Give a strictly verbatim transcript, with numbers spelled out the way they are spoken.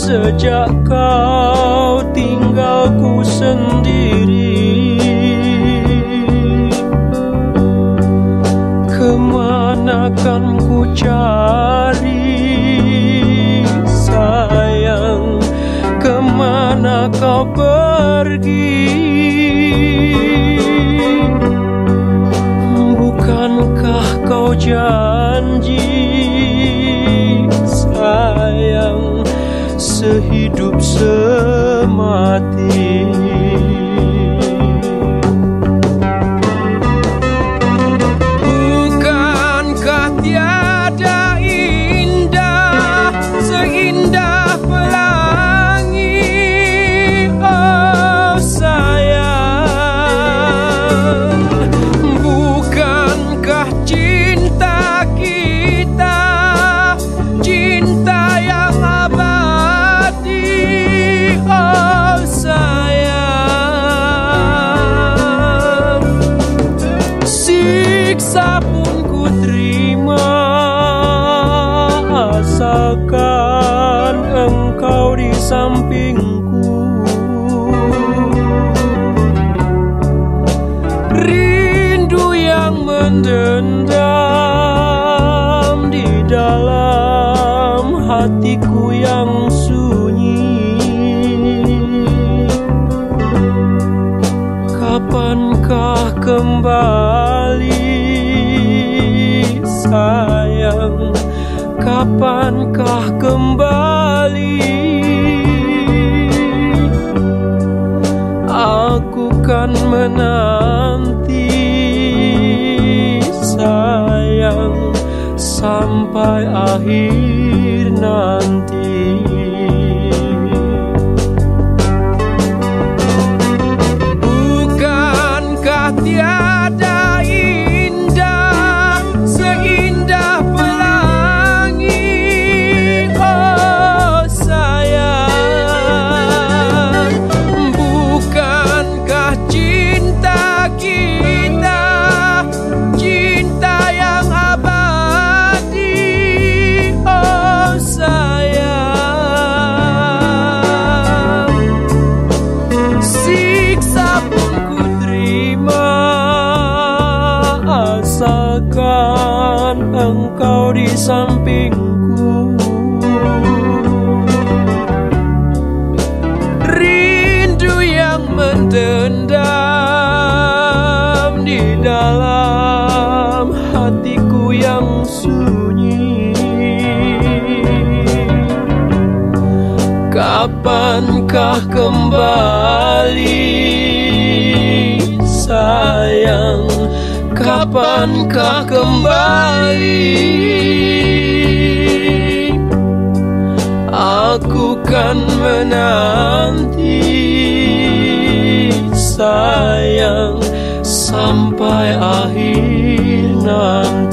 sejak kau tinggalku sendiri. Kemana kan ku cari sayang, kemana kau pergi? Bukankah kau janji sayang, sehidup semati? Bukankah tiada indah seindah pelangi, oh sayang? Bukankah cinta kita cinta yang abadi, oh sayang? Siksa pun ku terima asalkan engkau di sampingku. Rindu yang mendendam di dalam hatiku yang sunyi. Kapankah kembali sayang, kapankah kembali? Aku kan menanti sayang sampai akhir nanti. Bukankah tiada indah seindah pelangi, oh sayang? Bukankah cinta kita cinta yang abadi, oh sayang? Siksa pun ku terima asalkan engkau di sampingku. Rindu yang mendendam di dalam hatiku yang sunyi. Kapankah kembali sayang, kapankah kembali? Aku kan menanti sayang sampai akhir nanti.